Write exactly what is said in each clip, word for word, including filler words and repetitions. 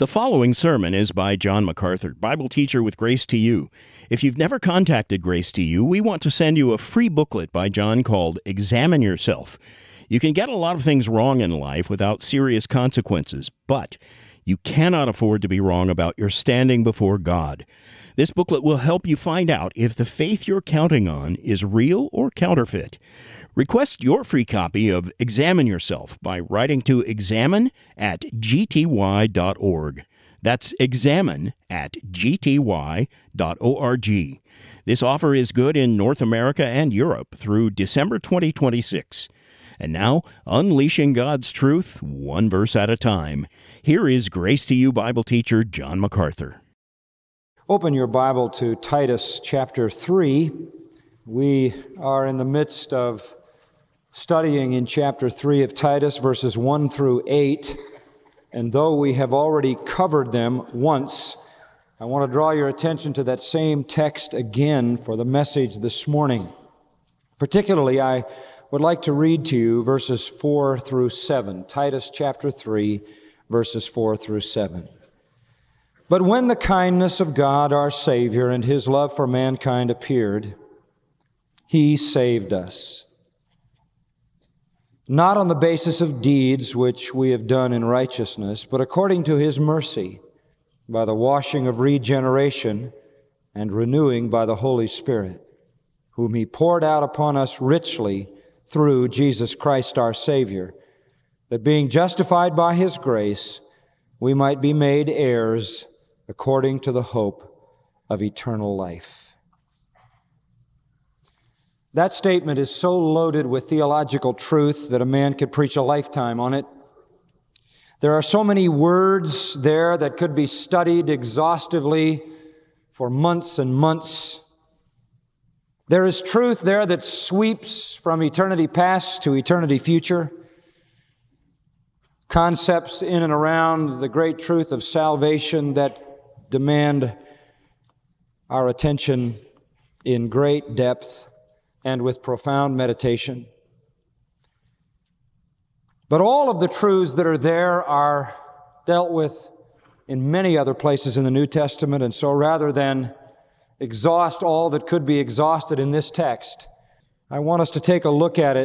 The following sermon is by John MacArthur, Bible teacher with Grace to You. If you've never contacted Grace to You, we want to send you a free booklet by John called Examine Yourself. You can get a lot of things wrong in life without serious consequences, but you cannot afford to be wrong about your standing before God. This booklet will help you find out if the faith you're counting on is real or counterfeit. Request your free copy of Examine Yourself by writing to examine at g t y dot org. That's examine at g t y dot org. This offer is good in North America and Europe through December twenty twenty-six. And now, unleashing God's truth, one verse at a time. Here is Grace to You Bible teacher John MacArthur. Open your Bible to Titus chapter three. We are in the midst of studying in chapter three of Titus, verses one through eight. And though we have already covered them once, I want to draw your attention to that same text again for the message this morning. Particularly, I would like to read to you verses four through seven. Titus chapter three, verses four through seven. But when the kindness of God our Savior and His love for mankind appeared, He saved us, not on the basis of deeds which we have done in righteousness, but according to His mercy, by the washing of regeneration and renewing by the Holy Spirit, whom He poured out upon us richly through Jesus Christ our Savior, that being justified by His grace, we might be made heirs according to the hope of eternal life. That statement is so loaded with theological truth that a man could preach a lifetime on it. There are so many words there that could be studied exhaustively for months and months. There is truth there that sweeps from eternity past to eternity future. Concepts in and around the great truth of salvation that demand our attention in great depth and with profound meditation. But all of the truths that are there are dealt with in many other places in the New Testament, and so rather than exhaust all that could be exhausted in this text, I want us to take a look at it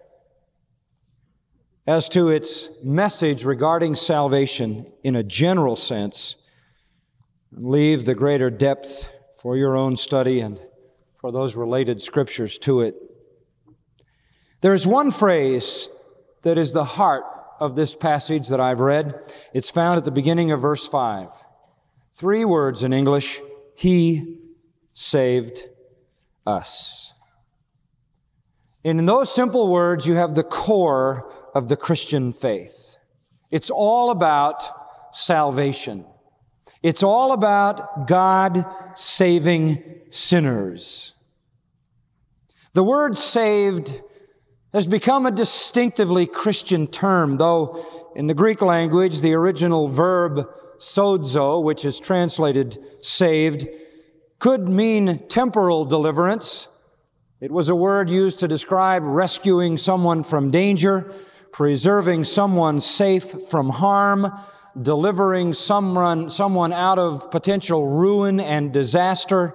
as to its message regarding salvation in a general sense, and leave the greater depth for your own study and for those related scriptures to it. There's one phrase that is the heart of this passage that I've read. It's found at the beginning of verse five. Three words in English: He saved us. And in those simple words, you have the core of the Christian faith. It's all about salvation. It's all about God saving sinners. The word saved has become a distinctively Christian term, though in the Greek language, the original verb sozo, which is translated saved, could mean temporal deliverance. It was a word used to describe rescuing someone from danger, preserving someone safe from harm, delivering someone, someone out of potential ruin and disaster,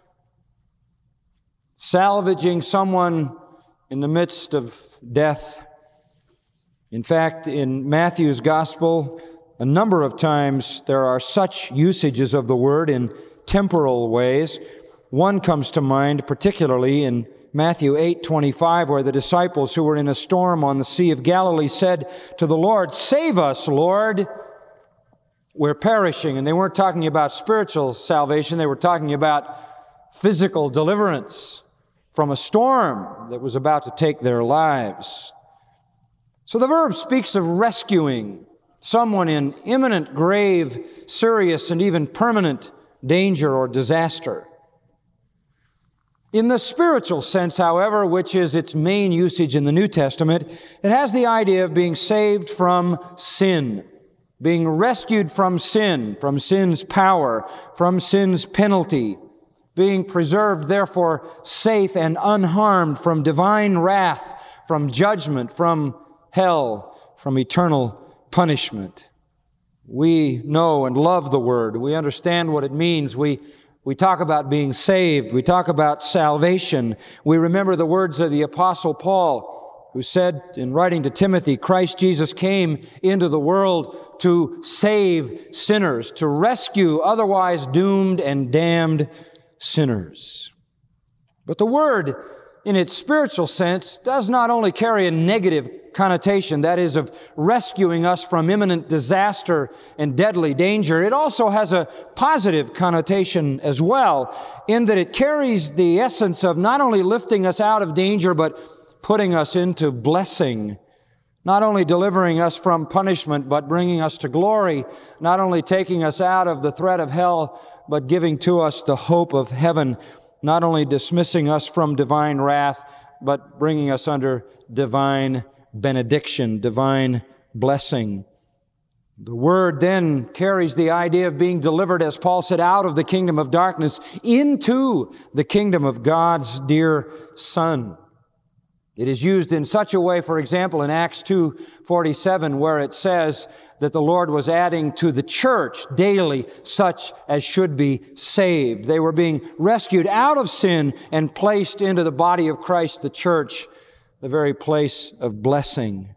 salvaging someone in the midst of death. In fact, in Matthew's Gospel, a number of times there are such usages of the word in temporal ways. One comes to mind particularly in Matthew eight twenty-five, where the disciples who were in a storm on the Sea of Galilee said to the Lord, "Save us, Lord, we're perishing." And they weren't talking about spiritual salvation. They were talking about physical deliverance from a storm that was about to take their lives. So the verb speaks of rescuing someone in imminent, grave, serious, and even permanent danger or disaster. In the spiritual sense, however, which is its main usage in the New Testament, it has the idea of being saved from sin, being rescued from sin, from sin's power, from sin's penalty, being preserved, therefore, safe and unharmed from divine wrath, from judgment, from hell, from eternal punishment. We know and love the Word. We understand what it means. We, we talk about being saved. We talk about salvation. We remember the words of the Apostle Paul, who said in writing to Timothy, Christ Jesus came into the world to save sinners, to rescue otherwise doomed and damned sinners. But the Word, in its spiritual sense, does not only carry a negative connotation, that is, of rescuing us from imminent disaster and deadly danger. It also has a positive connotation as well, in that it carries the essence of not only lifting us out of danger, but putting us into blessing, not only delivering us from punishment, but bringing us to glory, not only taking us out of the threat of hell, but giving to us the hope of heaven, not only dismissing us from divine wrath, but bringing us under divine benediction, divine blessing. The Word then carries the idea of being delivered, as Paul said, out of the kingdom of darkness into the kingdom of God's dear Son. It is used in such a way, for example, in Acts two forty-seven, where it says that the Lord was adding to the church daily such as should be saved. They were being rescued out of sin and placed into the body of Christ, the church, the very place of blessing.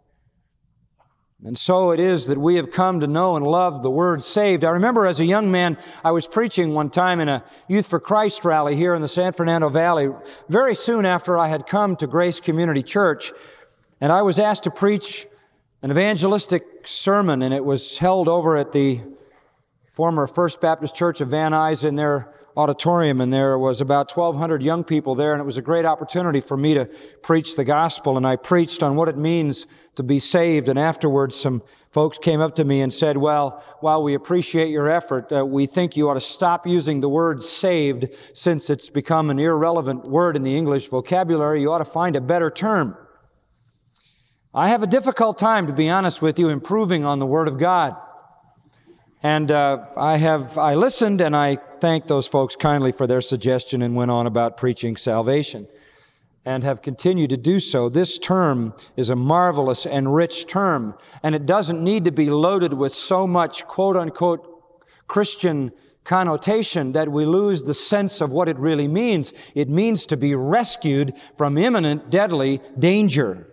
And so it is that we have come to know and love the word saved. I remember as a young man, I was preaching one time in a Youth for Christ rally here in the San Fernando Valley, very soon after I had come to Grace Community Church, and I was asked to preach an evangelistic sermon, and it was held over at the former First Baptist Church of Van Nuys in their auditorium, and there was about twelve hundred young people there, and it was a great opportunity for me to preach the gospel, and I preached on what it means to be saved, and afterwards some folks came up to me and said, well, while we appreciate your effort, uh, we think you ought to stop using the word saved since it's become an irrelevant word in the English vocabulary. You ought to find a better term. I have a difficult time, to be honest with you, improving on the Word of God. And uh, I have, I listened and I thanked those folks kindly for their suggestion and went on about preaching salvation and have continued to do so. This term is a marvelous and rich term, and it doesn't need to be loaded with so much quote-unquote Christian connotation that we lose the sense of what it really means. It means to be rescued from imminent, deadly danger.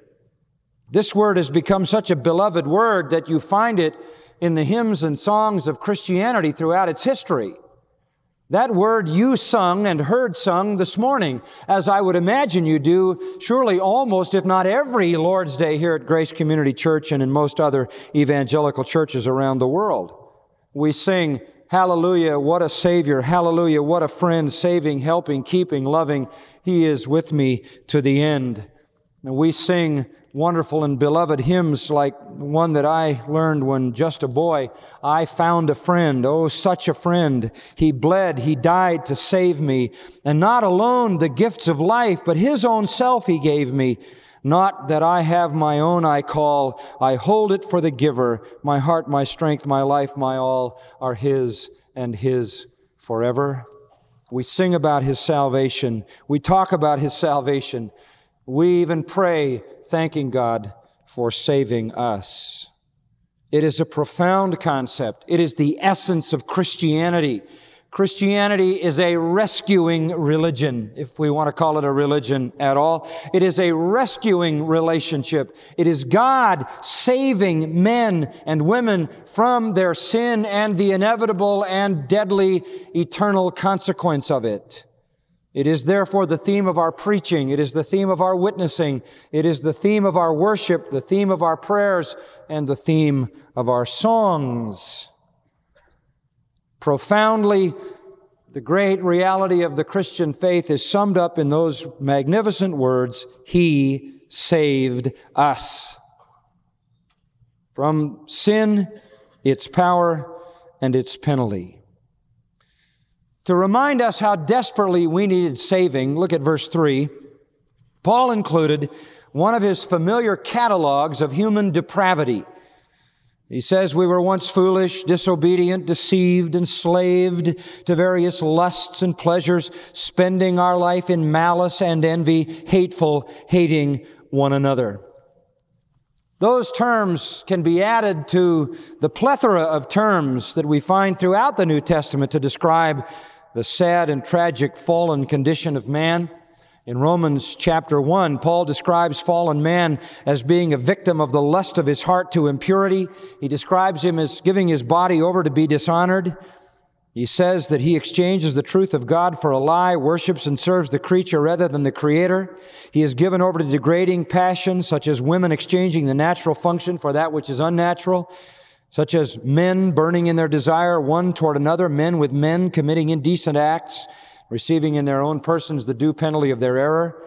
This word has become such a beloved word that you find it in the hymns and songs of Christianity throughout its history. That word you sung and heard sung this morning, as I would imagine you do, surely almost, if not every Lord's Day here at Grace Community Church and in most other evangelical churches around the world. We sing, hallelujah, what a Savior, hallelujah, what a friend, saving, helping, keeping, loving. He is with me to the end. And we sing wonderful and beloved hymns like one that I learned when just a boy. I found a friend, oh, such a friend. He bled, he died to save me. And not alone the gifts of life, but his own self he gave me. Not that I have my own, I call. I hold it for the giver. My heart, my strength, my life, my all are his and his forever. We sing about his salvation. We talk about his salvation. We even pray, thanking God for saving us. It is a profound concept. It is the essence of Christianity. Christianity is a rescuing religion, if we want to call it a religion at all. It is a rescuing relationship. It is God saving men and women from their sin and the inevitable and deadly eternal consequence of it. It is therefore the theme of our preaching. It is the theme of our witnessing. It is the theme of our worship, the theme of our prayers, and the theme of our songs. Profoundly, the great reality of the Christian faith is summed up in those magnificent words, He saved us. From sin, its power, and its penalty. To remind us how desperately we needed saving, look at verse three. Paul included one of his familiar catalogs of human depravity. He says, we were once foolish, disobedient, deceived, enslaved to various lusts and pleasures, spending our life in malice and envy, hateful, hating one another. Those terms can be added to the plethora of terms that we find throughout the New Testament to describe the sad and tragic fallen condition of man. In Romans chapter one, Paul describes fallen man as being a victim of the lust of his heart to impurity. He describes him as giving his body over to be dishonored. He says that he exchanges the truth of God for a lie, worships and serves the creature rather than the Creator. He is given over to degrading passions, such as women exchanging the natural function for that which is unnatural, such as men burning in their desire one toward another, men with men committing indecent acts, receiving in their own persons the due penalty of their error.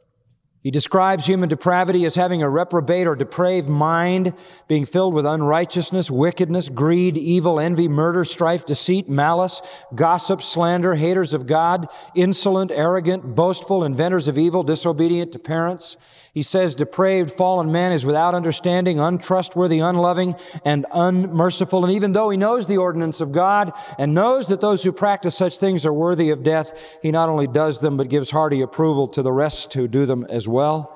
He describes human depravity as having a reprobate or depraved mind, being filled with unrighteousness, wickedness, greed, evil, envy, murder, strife, deceit, malice, gossip, slander, haters of God, insolent, arrogant, boastful, inventors of evil, disobedient to parents. He says depraved, fallen man is without understanding, untrustworthy, unloving, and unmerciful. And even though he knows the ordinance of God and knows that those who practice such things are worthy of death, he not only does them, but gives hearty approval to the rest who do them as well.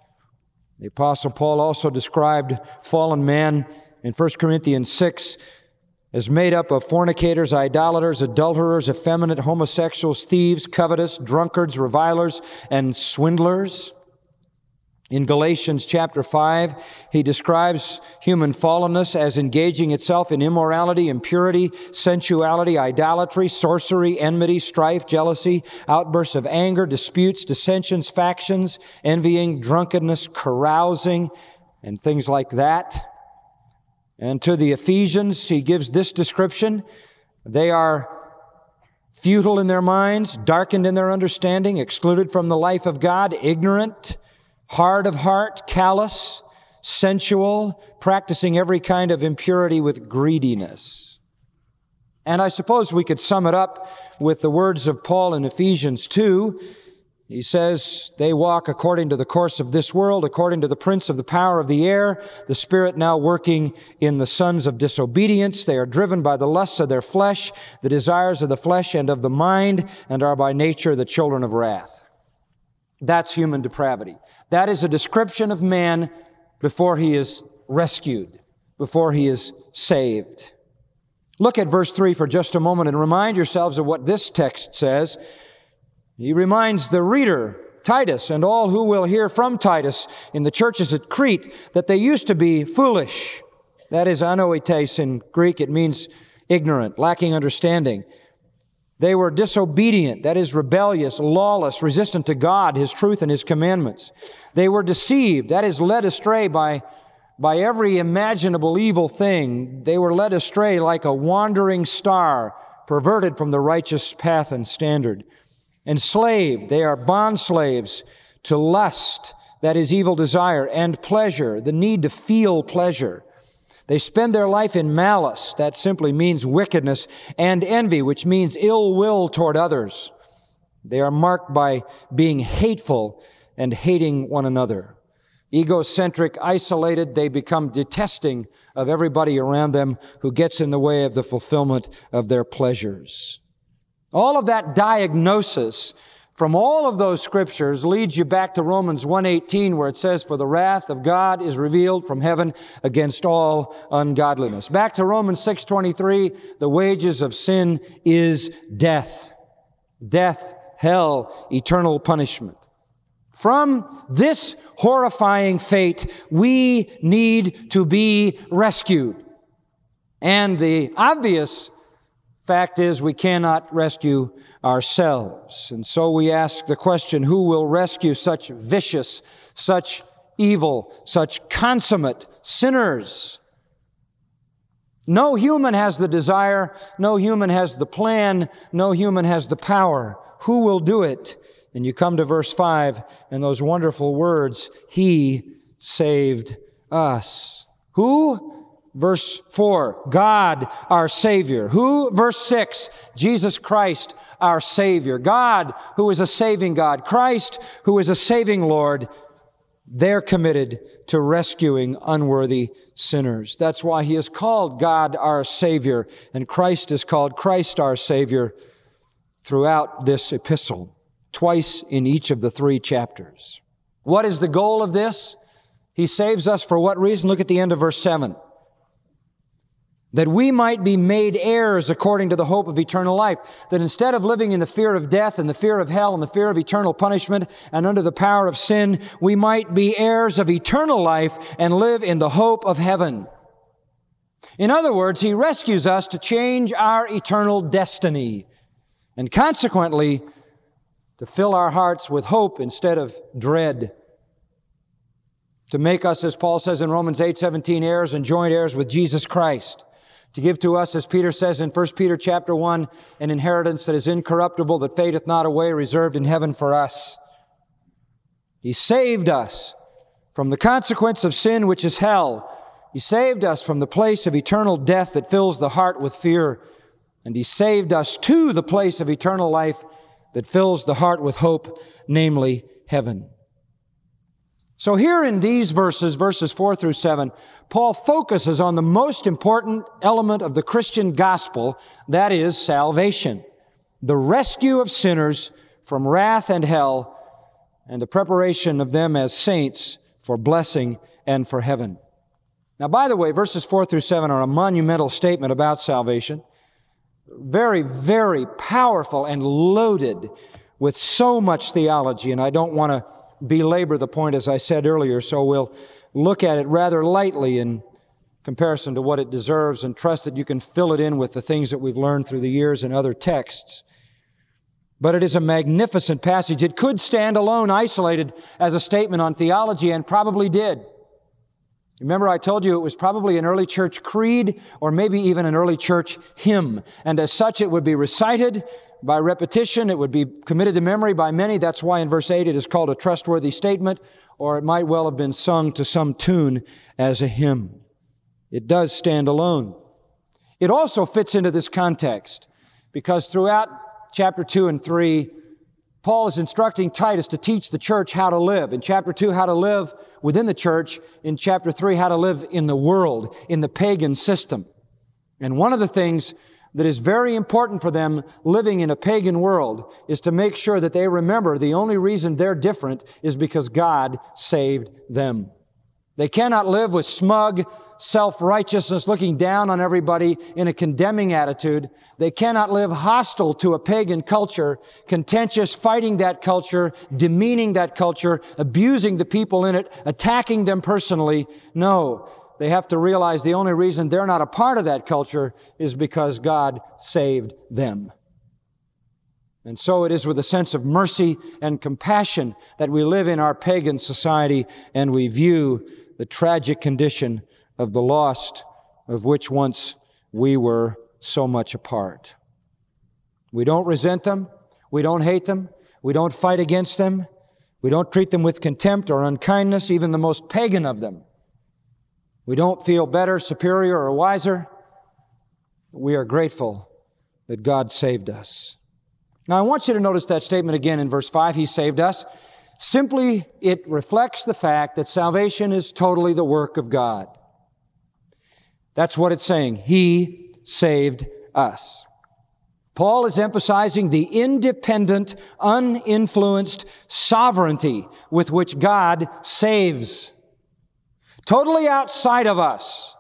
The Apostle Paul also described fallen man in First Corinthians six as made up of fornicators, idolaters, adulterers, effeminate, homosexuals, thieves, covetous, drunkards, revilers, and swindlers. In Galatians chapter five, he describes human fallenness as engaging itself in immorality, impurity, sensuality, idolatry, sorcery, enmity, strife, jealousy, outbursts of anger, disputes, dissensions, factions, envying, drunkenness, carousing, and things like that. And to the Ephesians, he gives this description: they are futile in their minds, darkened in their understanding, excluded from the life of God, ignorant, hard of heart, callous, sensual, practicing every kind of impurity with greediness. And I suppose we could sum it up with the words of Paul in Ephesians two. He says, they walk according to the course of this world, according to the prince of the power of the air, the spirit now working in the sons of disobedience. They are driven by the lusts of their flesh, the desires of the flesh and of the mind, and are by nature the children of wrath. That's human depravity. That is a description of man before he is rescued, before he is saved. Look at verse three for just a moment and remind yourselves of what this text says. He reminds the reader, Titus, and all who will hear from Titus in the churches at Crete, that they used to be foolish. That is anoites in Greek. It means ignorant, lacking understanding. They were disobedient, that is rebellious, lawless, resistant to God, His truth, and His commandments. They were deceived, that is led astray by, by every imaginable evil thing. They were led astray like a wandering star, perverted from the righteous path and standard. Enslaved, they are bondslaves to lust, that is evil desire, and pleasure, the need to feel pleasure. They spend their life in malice, that simply means wickedness, and envy, which means ill will toward others. They are marked by being hateful and hating one another. Egocentric, isolated, they become detesting of everybody around them who gets in the way of the fulfillment of their pleasures. All of that diagnosis from all of those scriptures leads you back to Romans one eighteen, where it says, for the wrath of God is revealed from heaven against all ungodliness. Back to Romans six twenty-three, the wages of sin is death. Death, hell, eternal punishment. From this horrifying fate, we need to be rescued. And the obvious fact is we cannot rescue ourselves. And so we ask the question, who will rescue such vicious, such evil, such consummate sinners? No human has the desire, no human has the plan, no human has the power. Who will do it? And you come to verse five and those wonderful words, He saved us. Who? Verse four, God, our Savior. Who? Verse six, Jesus Christ, our Savior. God, who is a saving God. Christ, who is a saving Lord. They're committed to rescuing unworthy sinners. That's why He is called God, our Savior, and Christ is called Christ, our Savior, throughout this epistle, twice in each of the three chapters. What is the goal of this? He saves us for what reason? Look at the end of verse seven. That we might be made heirs according to the hope of eternal life. That instead of living in the fear of death and the fear of hell and the fear of eternal punishment and under the power of sin, we might be heirs of eternal life and live in the hope of heaven. In other words, He rescues us to change our eternal destiny and consequently to fill our hearts with hope instead of dread. To make us, as Paul says in Romans eight seventeen, heirs and joint heirs with Jesus Christ. To give to us, as Peter says in First Peter chapter one, an inheritance that is incorruptible, that fadeth not away, reserved in heaven for us. He saved us from the consequence of sin, which is hell. He saved us from the place of eternal death that fills the heart with fear. And He saved us to the place of eternal life that fills the heart with hope, namely heaven. So here in these verses, verses four through seven, Paul focuses on the most important element of the Christian gospel, that is salvation. The rescue of sinners from wrath and hell, and the preparation of them as saints for blessing and for heaven. Now, by the way, verses four through seven are a monumental statement about salvation. Very, very powerful and loaded with so much theology, and I don't want to belabor the point, as I said earlier, so we'll look at it rather lightly in comparison to what it deserves and trust that you can fill it in with the things that we've learned through the years in other texts. But it is a magnificent passage. It could stand alone, isolated, as a statement on theology, and probably did. Remember, I told you it was probably an early church creed or maybe even an early church hymn. And as such, it would be recited by repetition. It would be committed to memory by many. That's why in verse eight it is called a trustworthy statement, or it might well have been sung to some tune as a hymn. It does stand alone. It also fits into this context because throughout chapter two and three, Paul is instructing Titus to teach the church how to live. In chapter two, how to live within the church. In chapter three, how to live in the world, in the pagan system. And one of the things that is very important for them living in a pagan world is to make sure that they remember the only reason they're different is because God saved them. They cannot live with smug self-righteousness, looking down on everybody in a condemning attitude. They cannot live hostile to a pagan culture, contentious, fighting that culture, demeaning that culture, abusing the people in it, attacking them personally. No, they have to realize the only reason they're not a part of that culture is because God saved them. And so it is with a sense of mercy and compassion that we live in our pagan society and we view the tragic condition of the lost, of which once we were so much a part. We don't resent them. We don't hate them. We don't fight against them. We don't treat them with contempt or unkindness, even the most pagan of them. We don't feel better, superior, or wiser. We are grateful that God saved us. Now, I want you to notice that statement again in verse five, He saved us. Simply, it reflects the fact that salvation is totally the work of God. That's what it's saying. He saved us. Paul is emphasizing the independent, uninfluenced sovereignty with which God saves. Totally outside of us.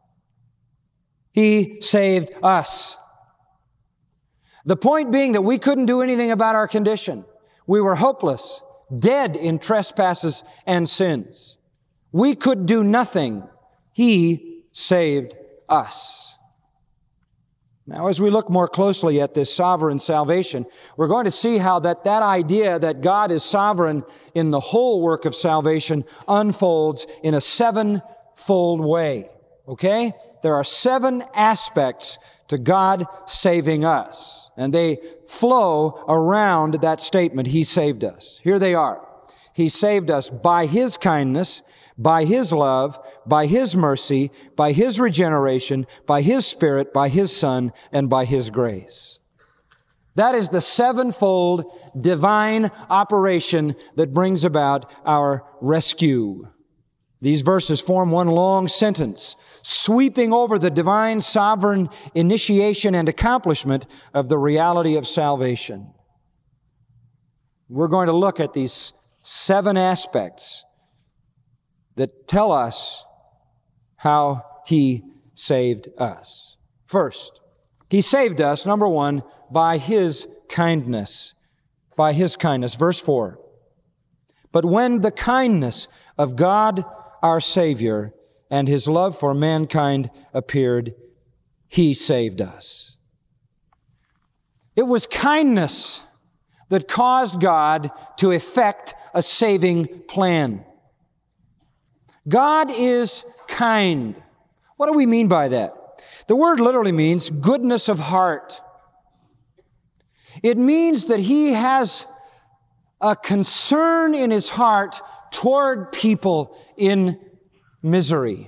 He saved us. The point being that we couldn't do anything about our condition. We were hopeless, dead in trespasses and sins. We could do nothing. He saved us. Now, as we look more closely at this sovereign salvation, we're going to see how that, that idea that God is sovereign in the whole work of salvation unfolds in a sevenfold way. Okay? There are seven aspects to God saving us, and they flow around that statement, He saved us. Here they are. He saved us by His kindness, by His love, by His mercy, by His regeneration, by His Spirit, by His Son, and by His grace. That is the sevenfold divine operation that brings about our rescue. These verses form one long sentence, sweeping over the divine sovereign initiation and accomplishment of the reality of salvation. We're going to look at these seven aspects that tell us how He saved us. First, He saved us, number one, by His kindness. By His kindness. Verse four. But when the kindness of God our Savior and His love for mankind appeared, He saved us. It was kindness that caused God to effect a saving plan. God is kind. What do we mean by that? The word literally means goodness of heart. It means that He has a concern in His heart toward people in misery.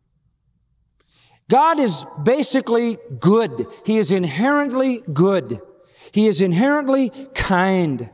God is basically good. He is inherently good. He is inherently kind.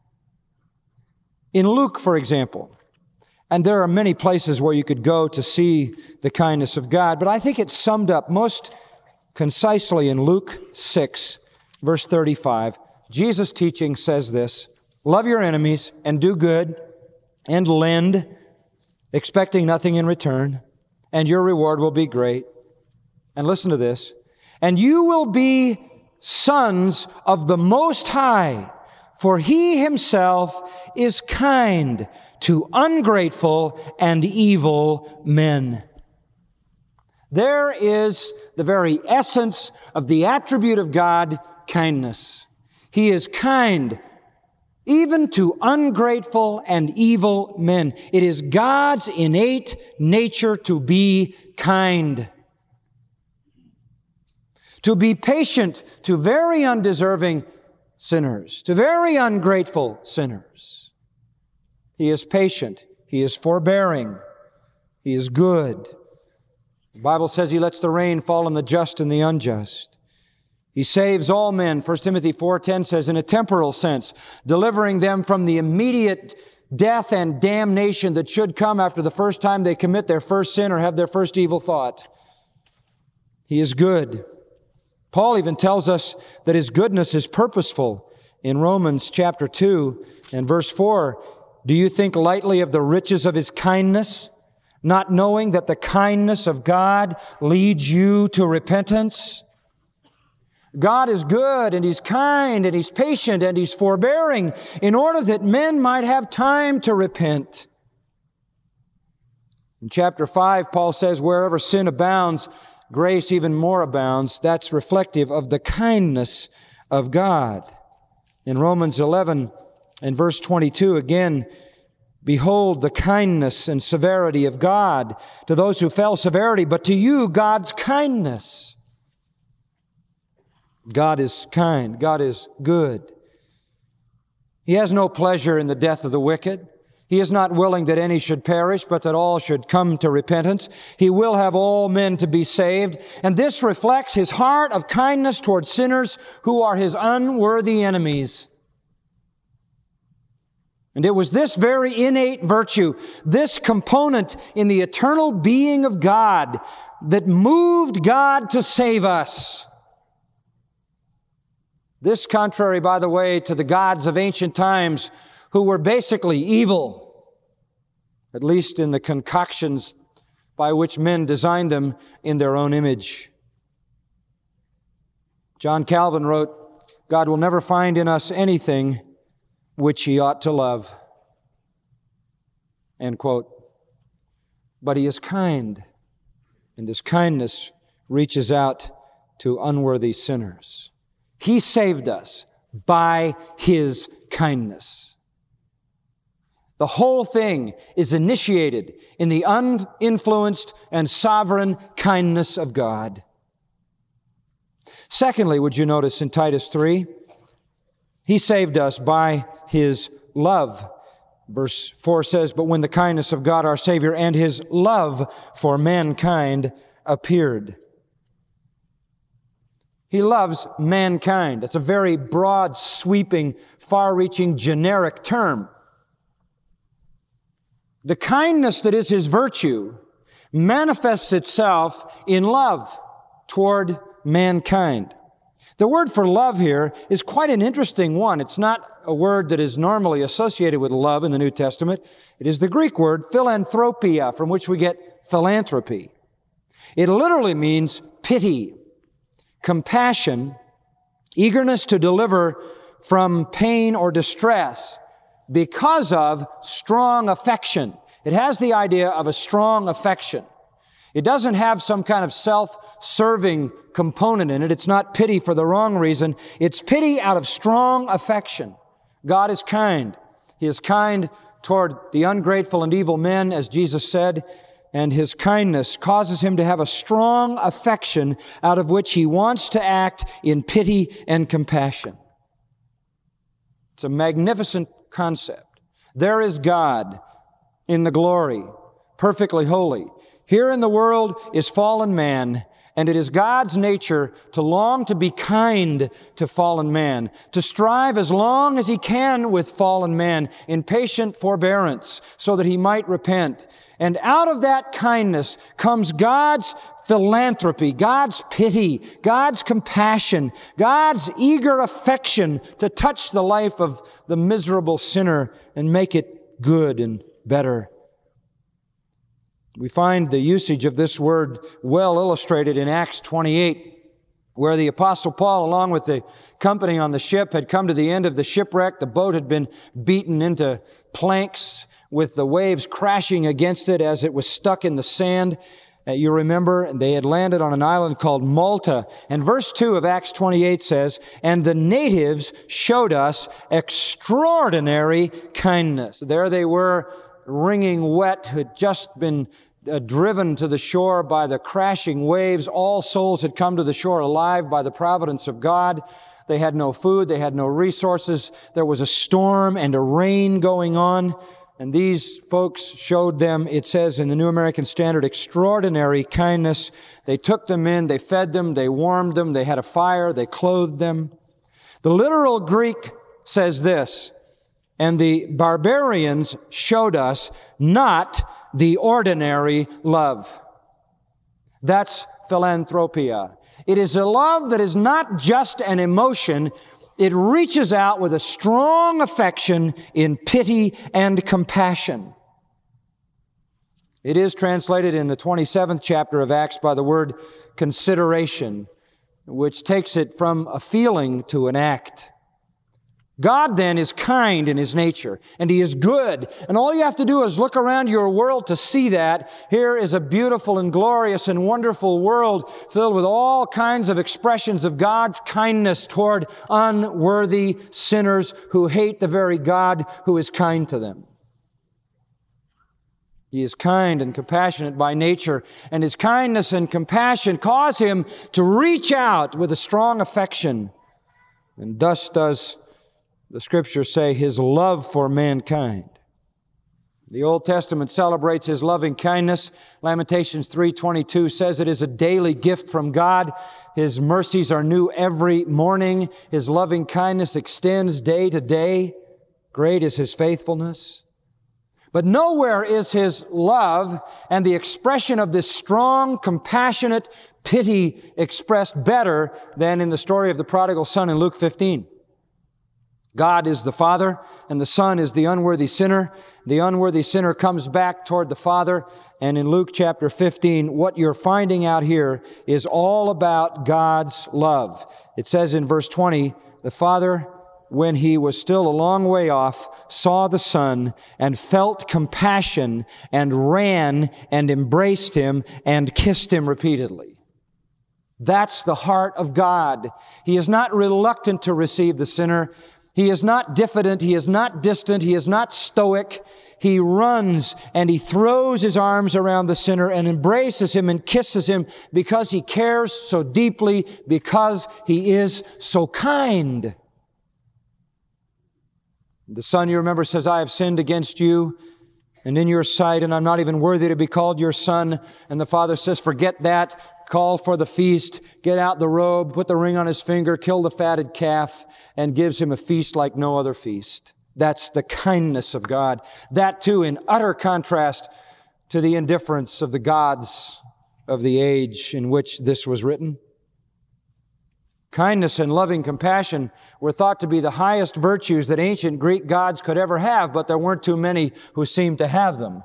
In Luke, for example, and there are many places where you could go to see the kindness of God, but I think it's summed up most concisely in Luke six, verse thirty-five. Jesus' teaching says this: love your enemies and do good and lend, expecting nothing in return, and your reward will be great. And listen to this: and you will be sons of the Most High, for He Himself is kind to ungrateful and evil men. There is the very essence of the attribute of God, kindness. He is kind even to ungrateful and evil men. It is God's innate nature to be kind, to be patient to very undeserving sinners, to very ungrateful sinners. He is patient. He is forbearing. He is good. The Bible says He lets the rain fall on the just and the unjust. He saves all men. First Timothy four ten says, in a temporal sense, delivering them from the immediate death and damnation that should come after the first time they commit their first sin or have their first evil thought. He is good. Paul even tells us that His goodness is purposeful. In Romans chapter two and verse four, do you think lightly of the riches of His kindness, not knowing that the kindness of God leads you to repentance? God is good and He's kind and He's patient and He's forbearing in order that men might have time to repent. In chapter five, Paul says, wherever sin abounds, grace even more abounds. That's reflective of the kindness of God. In Romans eleven and verse twenty-two, again, behold the kindness and severity of God. To those who fell, severity, but to you, God's kindness. God is kind. God is good. He has no pleasure in the death of the wicked. He is not willing that any should perish, but that all should come to repentance. He will have all men to be saved. And this reflects His heart of kindness toward sinners who are His unworthy enemies. And it was this very innate virtue, this component in the eternal being of God, that moved God to save us. This contrary, by the way, to the gods of ancient times who were basically evil, at least in the concoctions by which men designed them in their own image. John Calvin wrote, God will never find in us anything which He ought to love. End quote. But He is kind, and His kindness reaches out to unworthy sinners. He saved us by His kindness. The whole thing is initiated in the uninfluenced and sovereign kindness of God. Secondly, would you notice in Titus three, He saved us by His love. Verse four says, but when the kindness of God our Savior and His love for mankind appeared. He loves mankind. It's a very broad, sweeping, far-reaching, generic term. The kindness that is His virtue manifests itself in love toward mankind. The word for love here is quite an interesting one. It's not a word that is normally associated with love in the New Testament. It is the Greek word philanthropia, from which we get philanthropy. It literally means pity, compassion, eagerness to deliver from pain or distress because of strong affection. It has the idea of a strong affection. It doesn't have some kind of self-serving component in it. It's not pity for the wrong reason. It's pity out of strong affection. God is kind. He is kind toward the ungrateful and evil men, as Jesus said, and His kindness causes Him to have a strong affection out of which He wants to act in pity and compassion. It's a magnificent concept. There is God in the glory, perfectly holy. Here in the world is fallen man, and it is God's nature to long to be kind to fallen man, to strive as long as He can with fallen man in patient forbearance so that he might repent. And out of that kindness comes God's philanthropy, God's pity, God's compassion, God's eager affection to touch the life of the miserable sinner and make it good and better. We find the usage of this word well illustrated in Acts twenty-eight, where the Apostle Paul, along with the company on the ship, had come to the end of the shipwreck. The boat had been beaten into planks with the waves crashing against it as it was stuck in the sand. Uh, you remember, they had landed on an island called Malta. And verse two of Acts twenty-eight says, "And the natives showed us extraordinary kindness." There they were, wringing wet, who had just been uh, driven to the shore by the crashing waves. All souls had come to the shore alive by the providence of God. They had no food. They had no resources. There was a storm and a rain going on. And these folks showed them, it says in the New American Standard, extraordinary kindness. They took them in, they fed them, they warmed them, they had a fire, they clothed them. The literal Greek says this, "And the barbarians showed us not the ordinary love." That's philanthropia. It is a love that is not just an emotion. It reaches out with a strong affection in pity and compassion. It is translated in the twenty-seventh chapter of Acts by the word consideration, which takes it from a feeling to an act. God then is kind in His nature, and He is good. And all you have to do is look around your world to see that. Here is a beautiful and glorious and wonderful world filled with all kinds of expressions of God's kindness toward unworthy sinners who hate the very God who is kind to them. He is kind and compassionate by nature, and His kindness and compassion cause Him to reach out with a strong affection. And thus does the Scriptures say His love for mankind. The Old Testament celebrates His loving kindness. Lamentations three twenty-two says it is a daily gift from God. His mercies are new every morning. His loving kindness extends day to day. Great is His faithfulness. But nowhere is His love and the expression of this strong, compassionate pity expressed better than in the story of the prodigal son in Luke fifteen. God is the Father, and the Son is the unworthy sinner. The unworthy sinner comes back toward the Father, and in Luke chapter fifteen, what you're finding out here is all about God's love. It says in verse twenty, "The Father, when He was still a long way off, saw the Son and felt compassion and ran and embraced Him and kissed Him repeatedly." That's the heart of God. He is not reluctant to receive the sinner. He is not diffident. He is not distant. He is not stoic. He runs and He throws His arms around the sinner and embraces him and kisses him because He cares so deeply, because He is so kind. The Son, you remember, says, "I have sinned against you and in your sight, and I'm not even worthy to be called your son." And the Father says, "Forget that. Call for the feast, get out the robe, put the ring on his finger, kill the fatted calf," and gives him a feast like no other feast. That's the kindness of God. That too in utter contrast to the indifference of the gods of the age in which this was written. Kindness and loving compassion were thought to be the highest virtues that ancient Greek gods could ever have, but there weren't too many who seemed to have them.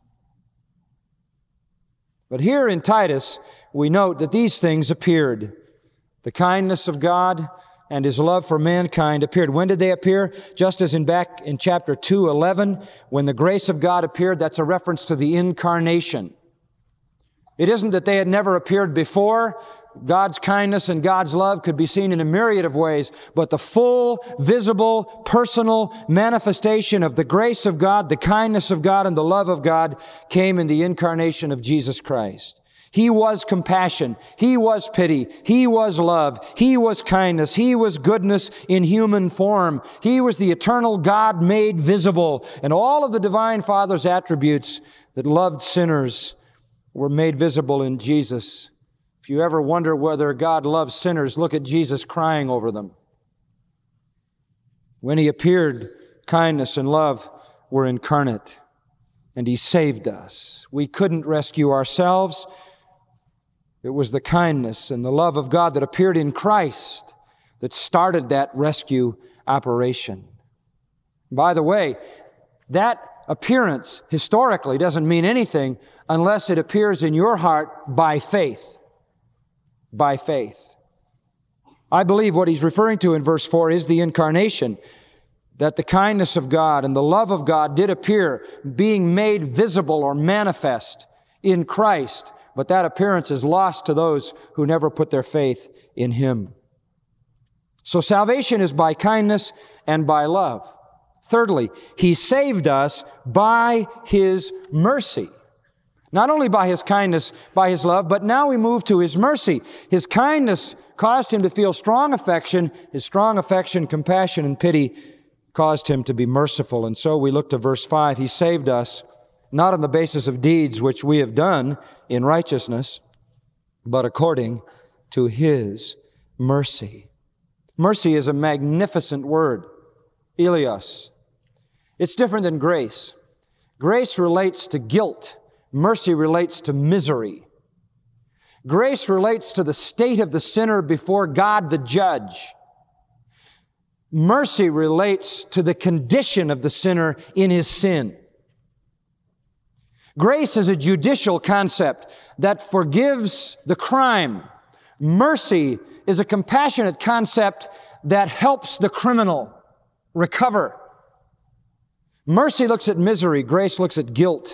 But here in Titus, we note that these things appeared. The kindness of God and His love for mankind appeared. When did they appear? Just as in back in chapter two eleven, when the grace of God appeared, that's a reference to the incarnation. It isn't that they had never appeared before. God's kindness and God's love could be seen in a myriad of ways, but the full, visible, personal manifestation of the grace of God, the kindness of God, and the love of God came in the incarnation of Jesus Christ. He was compassion. He was pity. He was love. He was kindness. He was goodness in human form. He was the eternal God made visible. And all of the Divine Father's attributes that loved sinners were made visible in Jesus. If you ever wonder whether God loves sinners, look at Jesus crying over them. When He appeared, kindness and love were incarnate, and He saved us. We couldn't rescue ourselves. It was the kindness and the love of God that appeared in Christ that started that rescue operation. By the way, that appearance historically doesn't mean anything unless it appears in your heart by faith. By faith. I believe what he's referring to in verse four is the incarnation, that the kindness of God and the love of God did appear, being made visible or manifest in Christ, but that appearance is lost to those who never put their faith in Him. So salvation is by kindness and by love. Thirdly, He saved us by His mercy. Not only by His kindness, by His love, but now we move to His mercy. His kindness caused Him to feel strong affection. His strong affection, compassion, and pity caused Him to be merciful. And so we look to verse five. He saved us not on the basis of deeds which we have done in righteousness, but according to His mercy. Mercy is a magnificent word, eleos. It's different than grace. Grace relates to guilt. Mercy relates to misery. Grace relates to the state of the sinner before God the judge. Mercy relates to the condition of the sinner in his sin. Grace is a judicial concept that forgives the crime. Mercy is a compassionate concept that helps the criminal recover. Mercy looks at misery. Grace looks at guilt.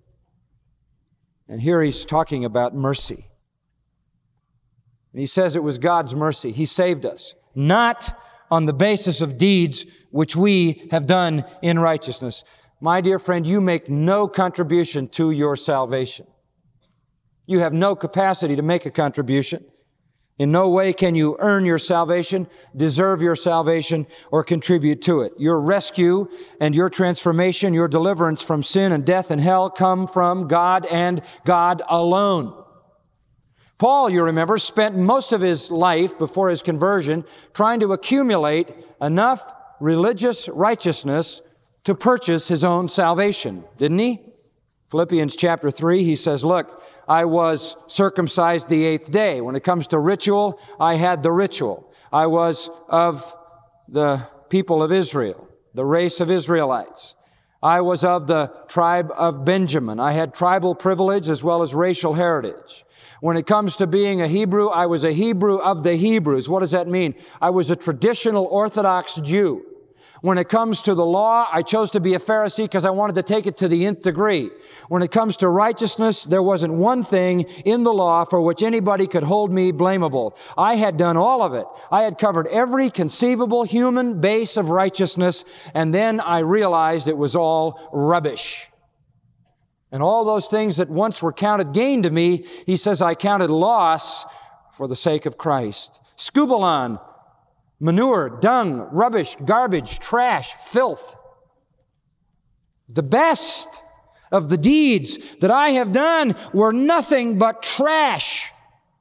And here he's talking about mercy. And he says it was God's mercy. He saved us, not on the basis of deeds which we have done in righteousness. My dear friend, you make no contribution to your salvation. You have no capacity to make a contribution. In no way can you earn your salvation, deserve your salvation, or contribute to it. Your rescue and your transformation, your deliverance from sin and death and hell come from God and God alone. Paul, you remember, spent most of his life before his conversion trying to accumulate enough religious righteousness to purchase his own salvation, didn't he? Philippians chapter three, he says, look, I was circumcised the eighth day. When it comes to ritual, I had the ritual. I was of the people of Israel, the race of Israelites. I was of the tribe of Benjamin. I had tribal privilege as well as racial heritage. When it comes to being a Hebrew, I was a Hebrew of the Hebrews. What does that mean? I was a traditional Orthodox Jew. When it comes to the law, I chose to be a Pharisee because I wanted to take it to the nth degree. When it comes to righteousness, there wasn't one thing in the law for which anybody could hold me blamable. I had done all of it. I had covered every conceivable human base of righteousness, and then I realized it was all rubbish. And all those things that once were counted gain to me, he says, I counted loss for the sake of Christ. Skubalon, manure, dung, rubbish, garbage, trash, filth. The best of the deeds that I have done were nothing but trash.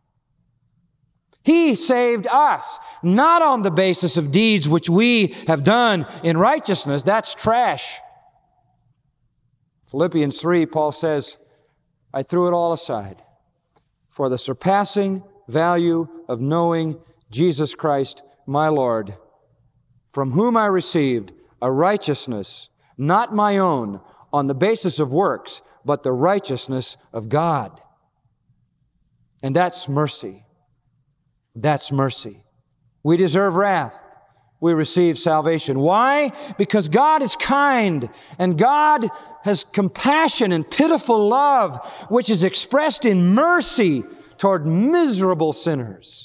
He saved us, not on the basis of deeds which we have done in righteousness. That's trash. Philippians three, Paul says, I threw it all aside for the surpassing value of knowing Jesus Christ, my Lord, from whom I received a righteousness, not my own, on the basis of works, but the righteousness of God. And that's mercy. That's mercy. We deserve wrath. We receive salvation. Why? Because God is kind, and God has compassion and pitiful love, which is expressed in mercy toward miserable sinners.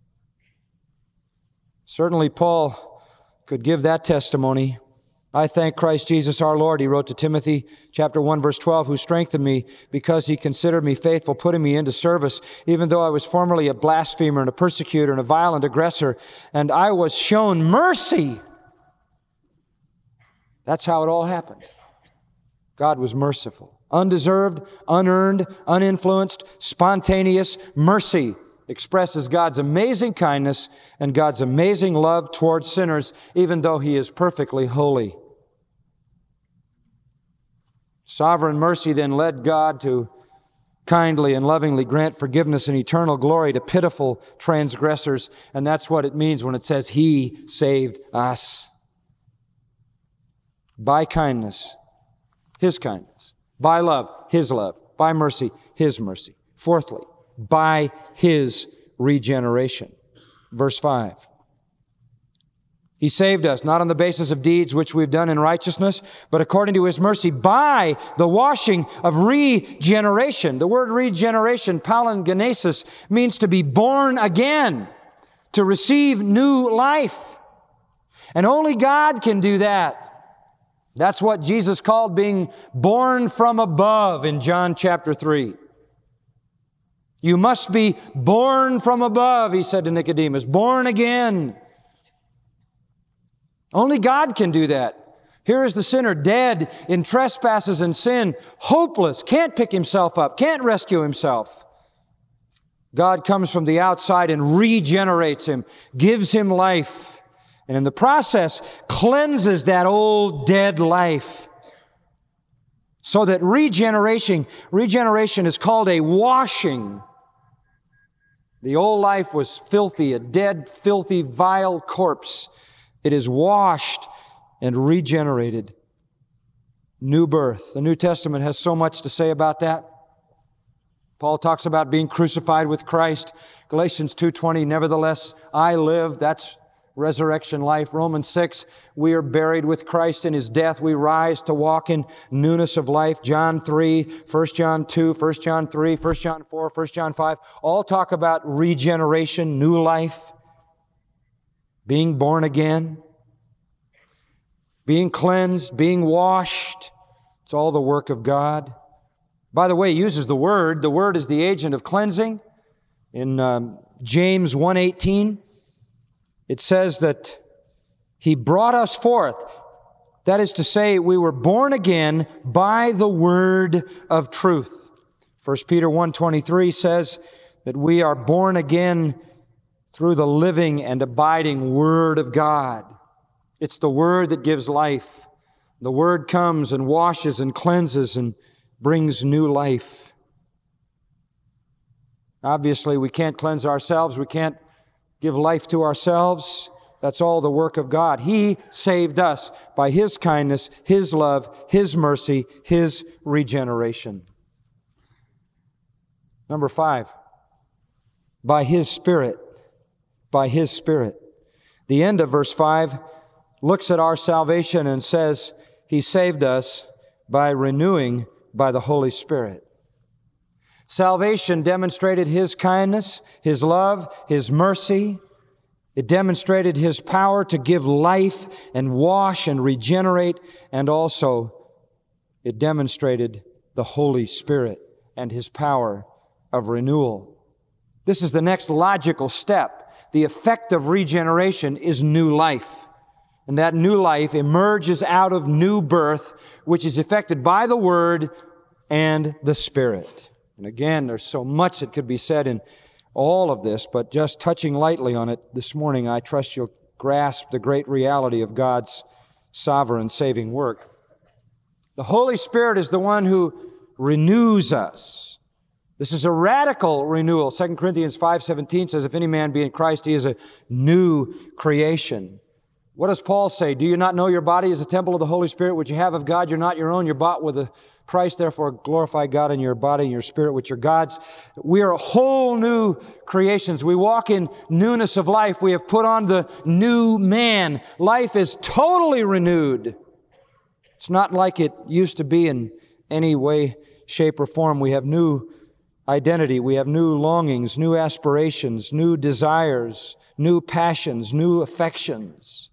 Certainly Paul could give that testimony. I thank Christ Jesus our Lord, he wrote to Timothy, chapter one, verse twelve, who strengthened me because he considered me faithful, putting me into service, even though I was formerly a blasphemer and a persecutor and a violent aggressor, and I was shown mercy. That's how it all happened. God was merciful. Undeserved, unearned, uninfluenced, spontaneous mercy expresses God's amazing kindness and God's amazing love towards sinners, even though he is perfectly holy. Sovereign mercy then led God to kindly and lovingly grant forgiveness and eternal glory to pitiful transgressors, and that's what it means when it says he saved us. By kindness, his kindness. By love, his love. By mercy, his mercy. Fourthly, by his regeneration. Verse five. He saved us, not on the basis of deeds which we've done in righteousness, but according to his mercy by the washing of regeneration. The word regeneration, palingenesis, means to be born again, to receive new life. And only God can do that. That's what Jesus called being born from above in John chapter three. You must be born from above, he said to Nicodemus, born again. Only God can do that. Here is the sinner dead in trespasses and sin, hopeless, can't pick himself up, can't rescue himself. God comes from the outside and regenerates him, gives him life, and in the process cleanses that old dead life. So that regeneration, regeneration is called a washing. The old life was filthy, a dead, filthy, vile corpse. It is washed and regenerated. New birth. The New Testament has so much to say about that. Paul talks about being crucified with Christ. Galatians two twenty, nevertheless, I live. That's resurrection life. Romans six, we are buried with Christ in his death. We rise to walk in newness of life. John three, First John two, First John three, First John four, First John five, all talk about regeneration, new life. Being born again, being cleansed, being washed. It's all the work of God. By the way, he uses the Word. The Word is the agent of cleansing. In um, James one eighteen, it says that he brought us forth. That is to say, we were born again by the word of truth. First Peter one twenty-three says that we are born again through the living and abiding Word of God. It's the Word that gives life. The Word comes and washes and cleanses and brings new life. Obviously, we can't cleanse ourselves. We can't give life to ourselves. That's all the work of God. He saved us by his kindness, his love, his mercy, his regeneration. Number five, by his Spirit. By his Spirit. The end of verse five looks at our salvation and says, he saved us by renewing by the Holy Spirit. Salvation demonstrated his kindness, his love, his mercy. It demonstrated his power to give life and wash and regenerate, and also it demonstrated the Holy Spirit and his power of renewal. This is the next logical step. The effect of regeneration is new life. And that new life emerges out of new birth, which is effected by the Word and the Spirit. And again, there's so much that could be said in all of this, but just touching lightly on it this morning, I trust you'll grasp the great reality of God's sovereign saving work. The Holy Spirit is the one who renews us. This is a radical renewal. Second Corinthians five seventeen says, if any man be in Christ, he is a new creation. What does Paul say? Do you not know your body is a temple of the Holy Spirit, which you have of God? You're not your own. You're bought with a price. Therefore, glorify God in your body and your spirit, which are God's. We are whole new creations. We walk in newness of life. We have put on the new man. Life is totally renewed. It's not like it used to be in any way, shape, or form. We have new identity. We have new longings, new aspirations, new desires, new passions, new affections.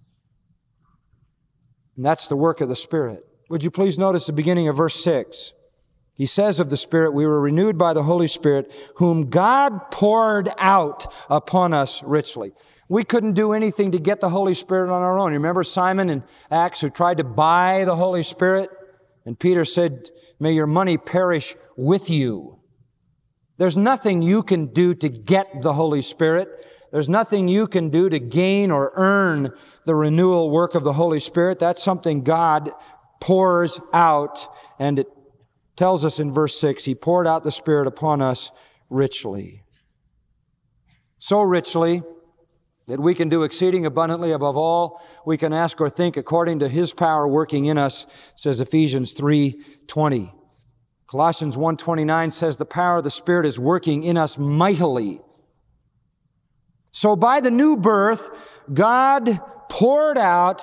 And that's the work of the Spirit. Would you please notice the beginning of verse six? He says of the Spirit, we were renewed by the Holy Spirit, whom God poured out upon us richly. We couldn't do anything to get the Holy Spirit on our own. You remember Simon in Acts who tried to buy the Holy Spirit? And Peter said, may your money perish with you. There's nothing you can do to get the Holy Spirit. There's nothing you can do to gain or earn the renewal work of the Holy Spirit. That's something God pours out. And it tells us in verse six, He poured out the Spirit upon us richly. So richly that we can do exceeding abundantly above all we can ask or think according to His power working in us, says Ephesians three twenty. Colossians one twenty-nine says the power of the Spirit is working in us mightily. So by the new birth, God poured out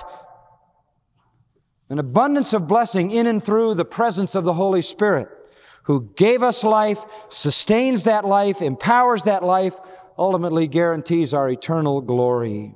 an abundance of blessing in and through the presence of the Holy Spirit, who gave us life, sustains that life, empowers that life, ultimately guarantees our eternal glory.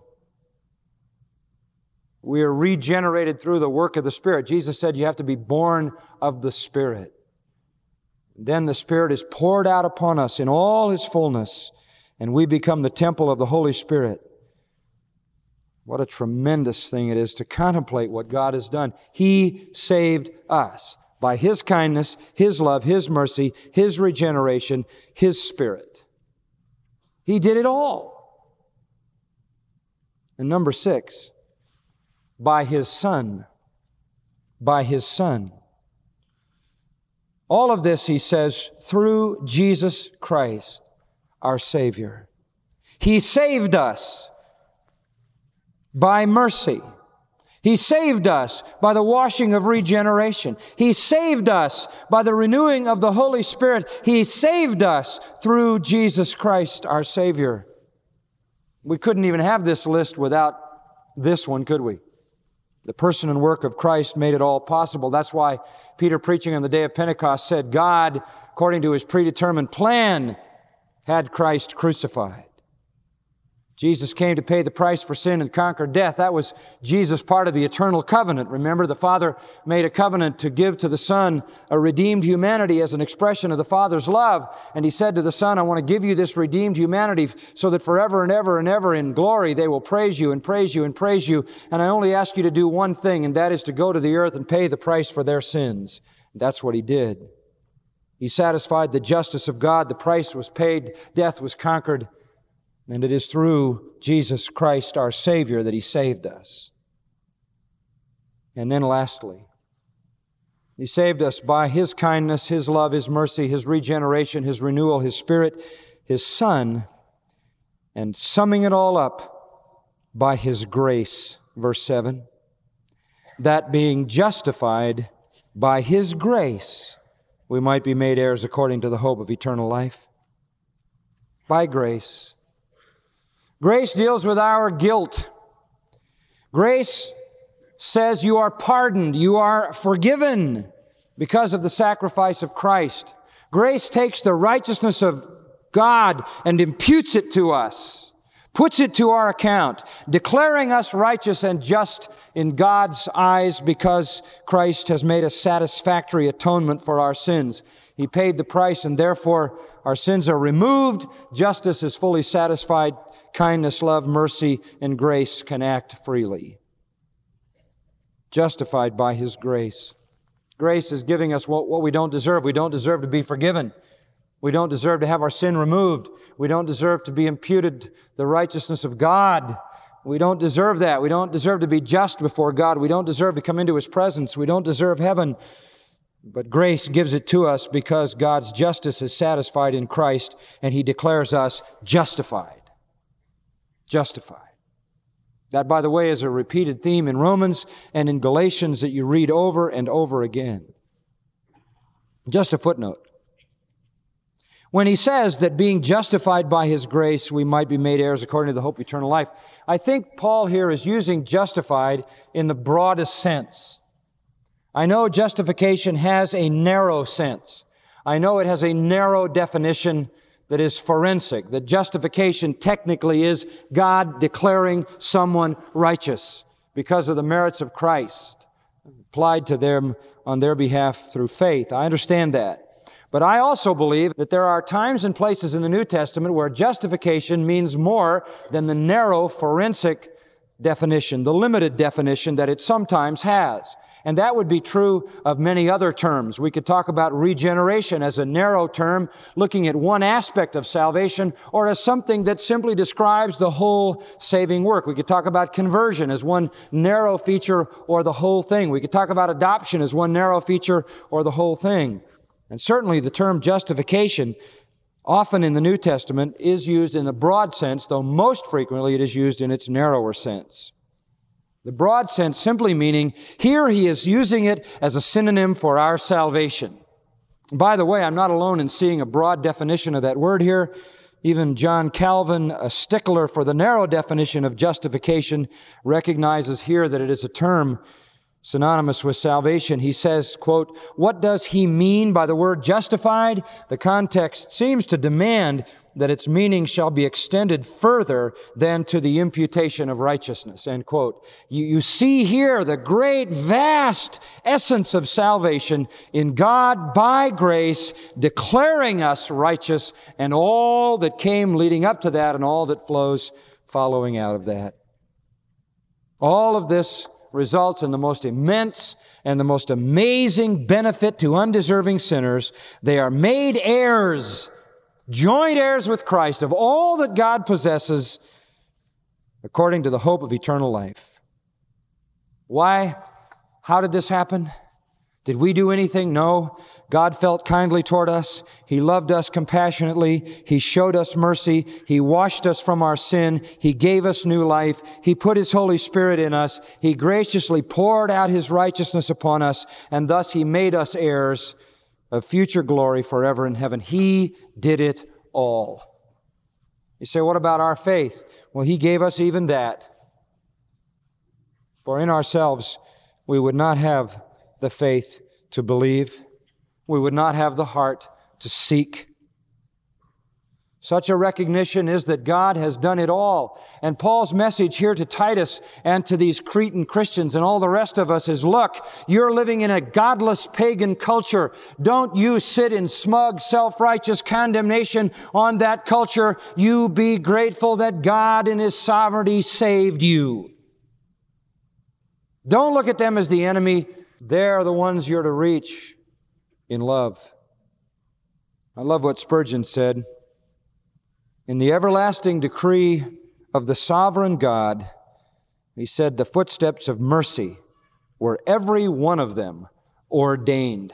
We are regenerated through the work of the Spirit. Jesus said you have to be born of the Spirit. Then the Spirit is poured out upon us in all His fullness, and we become the temple of the Holy Spirit. What a tremendous thing it is to contemplate what God has done. He saved us by His kindness, His love, His mercy, His regeneration, His Spirit. He did it all. And number six, by His Son. By His Son. All of this, he says, through Jesus Christ, our Savior. He saved us by mercy. He saved us by the washing of regeneration. He saved us by the renewing of the Holy Spirit. He saved us through Jesus Christ, our Savior. We couldn't even have this list without this one, could we? The person and work of Christ made it all possible. That's why Peter, preaching on the day of Pentecost, said God, according to His predetermined plan, had Christ crucified. Jesus came to pay the price for sin and conquer death. That was Jesus' part of the eternal covenant. Remember, the Father made a covenant to give to the Son a redeemed humanity as an expression of the Father's love. And He said to the Son, I want to give you this redeemed humanity so that forever and ever and ever in glory they will praise you and praise you and praise you. And I only ask you to do one thing, and that is to go to the earth and pay the price for their sins. That's what He did. He satisfied the justice of God. The price was paid. Death was conquered. And it is through Jesus Christ, our Savior, that He saved us. And then lastly, He saved us by His kindness, His love, His mercy, His regeneration, His renewal, His Spirit, His Son, and summing it all up, by His grace, verse seven, that being justified by His grace, we might be made heirs according to the hope of eternal life. By grace. Grace deals with our guilt. Grace says you are pardoned, you are forgiven because of the sacrifice of Christ. Grace takes the righteousness of God and imputes it to us, puts it to our account, declaring us righteous and just in God's eyes because Christ has made a satisfactory atonement for our sins. He paid the price, and therefore our sins are removed. Justice is fully satisfied. Kindness, love, mercy, and grace can act freely. Justified by His grace. Grace is giving us what, what we don't deserve. We don't deserve to be forgiven. We don't deserve to have our sin removed. We don't deserve to be imputed the righteousness of God. We don't deserve that. We don't deserve to be just before God. We don't deserve to come into His presence. We don't deserve heaven. But grace gives it to us because God's justice is satisfied in Christ, and He declares us justified. Justified. That, by the way, is a repeated theme in Romans and in Galatians that you read over and over again. Just a footnote. When he says that being justified by His grace, we might be made heirs according to the hope of eternal life, I think Paul here is using justified in the broadest sense. I know justification has a narrow sense. I know it has a narrow definition that is forensic, that justification technically is God declaring someone righteous because of the merits of Christ applied to them on their behalf through faith. I understand that. But I also believe that there are times and places in the New Testament where justification means more than the narrow forensic definition, the limited definition that it sometimes has. And that would be true of many other terms. We could talk about regeneration as a narrow term, looking at one aspect of salvation, or as something that simply describes the whole saving work. We could talk about conversion as one narrow feature or the whole thing. We could talk about adoption as one narrow feature or the whole thing. And certainly the term justification, often in the New Testament, is used in the broad sense, though most frequently it is used in its narrower sense. The broad sense simply meaning, here he is using it as a synonym for our salvation. By the way, I'm not alone in seeing a broad definition of that word here. Even John Calvin, a stickler for the narrow definition of justification, recognizes here that it is a term synonymous with salvation. He says, quote, what does he mean by the word justified? The context seems to demand that its meaning shall be extended further than to the imputation of righteousness, end quote. You, you see here the great, vast essence of salvation in God by grace declaring us righteous and all that came leading up to that and all that flows following out of that. All of this results in the most immense and the most amazing benefit to undeserving sinners. They are made heirs, joint heirs with Christ of all that God possesses according to the hope of eternal life. Why? How did this happen? Did we do anything? No. God felt kindly toward us. He loved us compassionately. He showed us mercy. He washed us from our sin. He gave us new life. He put His Holy Spirit in us. He graciously poured out His righteousness upon us, and thus He made us heirs of future glory forever in heaven. He did it all. You say, what about our faith? Well, He gave us even that. For in ourselves, we would not have the faith to believe. We would not have the heart to seek. Such a recognition is that God has done it all. And Paul's message here to Titus and to these Cretan Christians and all the rest of us is, look, you're living in a godless pagan culture. Don't you sit in smug, self-righteous condemnation on that culture. You be grateful that God in His sovereignty saved you. Don't look at them as the enemy. They're the ones you're to reach in love. I love what Spurgeon said. In the everlasting decree of the sovereign God, he said, the footsteps of mercy were every one of them ordained.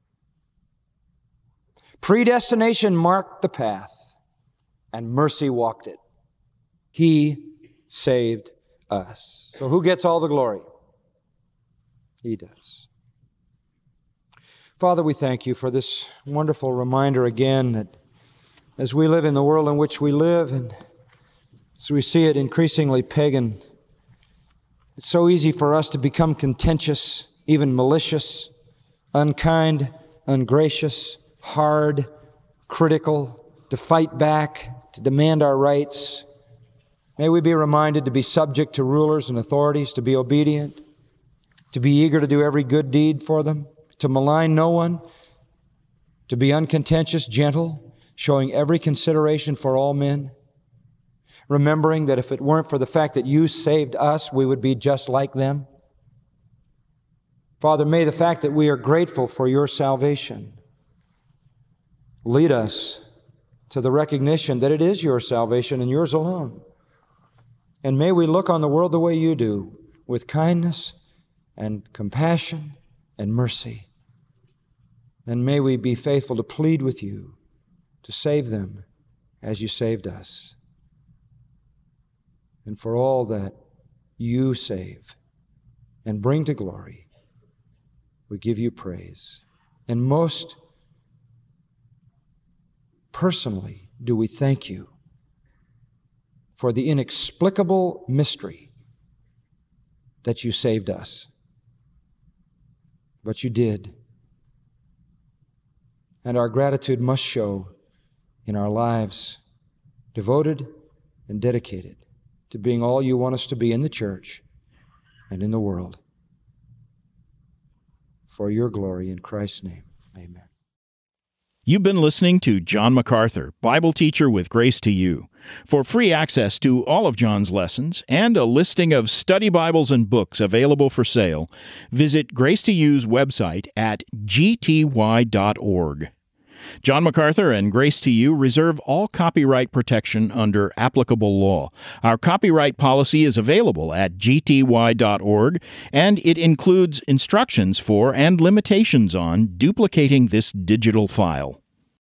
Predestination marked the path, and mercy walked it. He saved us. So who gets all the glory? He does. Father, we thank You for this wonderful reminder again that as we live in the world in which we live and as we see it increasingly pagan, it's so easy for us to become contentious, even malicious, unkind, ungracious, hard, critical, to fight back, to demand our rights. May we be reminded to be subject to rulers and authorities, to be obedient, to be eager to do every good deed for them, to malign no one, to be uncontentious, gentle, showing every consideration for all men, remembering that if it weren't for the fact that You saved us, we would be just like them. Father, may the fact that we are grateful for Your salvation lead us to the recognition that it is Your salvation and Yours alone. And may we look on the world the way You do, with kindness and compassion and mercy. And may we be faithful to plead with you to save them as you saved us. And for all that you save and bring to glory, we give you praise. And most personally do we thank you for the inexplicable mystery that you saved us. But you did. And our gratitude must show in our lives, devoted and dedicated to being all you want us to be in the church and in the world. For your glory, in Christ's name, amen. You've been listening to John MacArthur, Bible teacher with Grace to You. For free access to all of John's lessons and a listing of study Bibles and books available for sale, visit Grace to You's website at g t y dot org. John MacArthur and Grace to You reserve all copyright protection under applicable law. Our copyright policy is available at g t y dot org, and it includes instructions for and limitations on duplicating this digital file.